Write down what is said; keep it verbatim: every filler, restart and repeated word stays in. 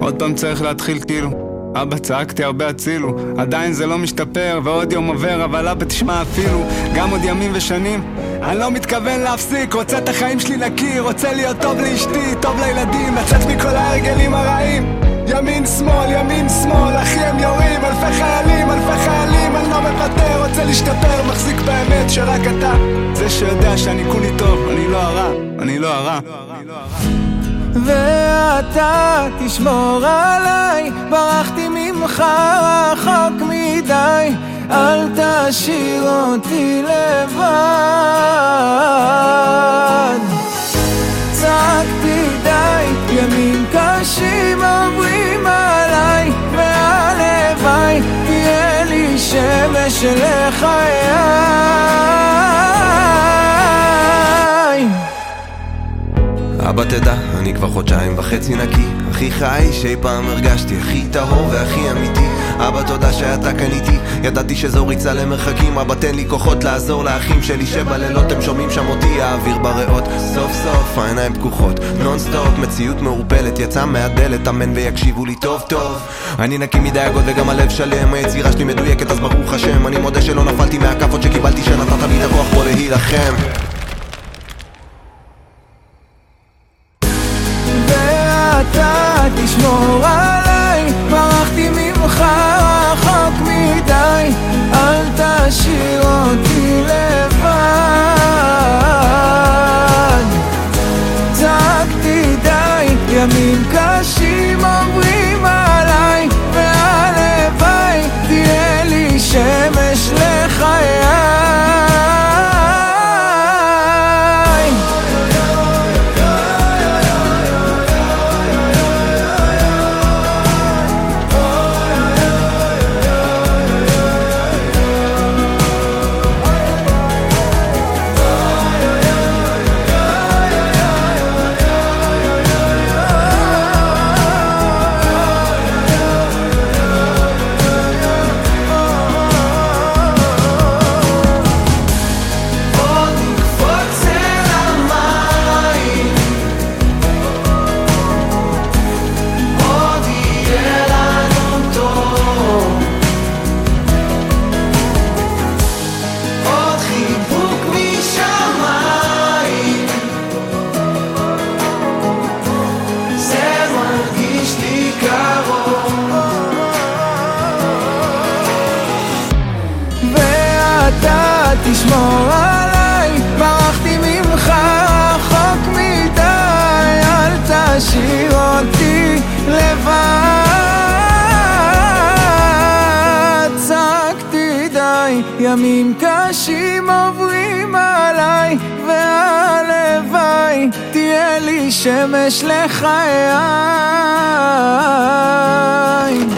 עוד פעם צריך להתחיל כאילו. אבא, צעקתי הרבה הצילו, עדיין זה לא משתפר, ועוד יום עובר, אבל אבא תשמע אפילו, גם עוד ימים ושנים אני לא מתכוון להפסיק, רוצה את החיים שלי נקי, רוצה להיות טוב לאשתי, טוב לילדים, לצאת מכל ההרגלים הרעים. ימין שמאל, ימין שמאל, אחי הם יורים, אלפי חיילים, אלפי חיילים, אני לא מוותר, רוצה להשתפר, מחזיק באמת שרק אתה זה שיודע שאני כולי טוב, אני לא הרע, אני לא הרע. ואתה תשמור עליי, ברחתי ממך רחוק מדי, אל תשאיר אותי לבד. צעקתי די, ימים קשים עוברים עליי, והלוואי תהיה לי שמש לחיי. אבא תדע, אני כבר חודשיים וחצי נקי, הכי חי שאי פעם הרגשתי, הכי טהור והכי אמיתי. אבא תודה שאתה כאן איתי, ידעתי שזו ריצה למרחקים. אבא תן לי כוחות לעזור לאחים שלי שבלילות הם שומעים שם אותי, האוויר בריאות, סוף סוף העיניים פקוחות, נון סטופ, מציאות מעורפלת יצא מהדלת, אמן ויקשיבו לי טוב טוב. אני נקי מדאגות וגם הלב שלם, היצירה שלי מדויקת אז ברוך השם, אני מודה שלא נפלתי מהכפות שקיבלתי, שנתת לי את הכוח פה להילחם. אתה תשמור עליי, ברחתי ממך רחוק מדי, אל תשאיר אותי לבד. צעקתי די, ימים קשים עוברים עליי, והלוואי תהיה לי שמש לחיי. אתה תשמור עליי, ברחתי ממך רחוק מדי, אל תשאיר אותי לבד. צעקתי די, ימים קשים עוברים עליי, והלוואי תהיה לי שמש לחיי.